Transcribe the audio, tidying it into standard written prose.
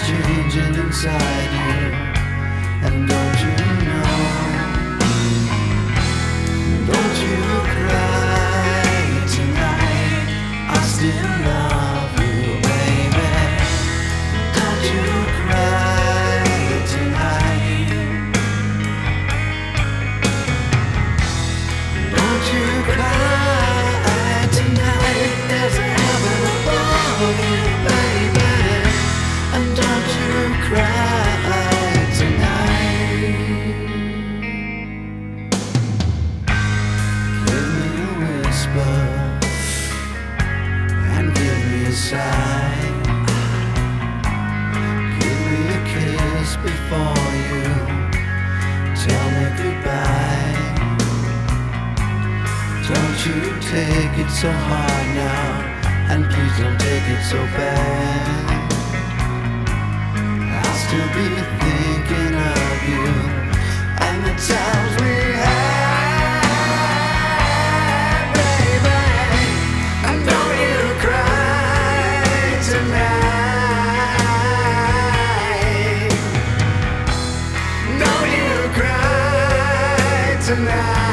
changing inside you. And don't you know? Don't you cry tonight. I still love you, baby. Don't you cry tonight. Don't you cry tonight. There's a heaven above you, baby. And don't you cry tonight. Give me a whisper and give me a sigh. Give me a kiss before you tell me goodbye. Don't you take it so hard now, and please don't take it so bad. I'll still be thinking of you and the times we had, baby. And don't you cry tonight. Don't you cry tonight.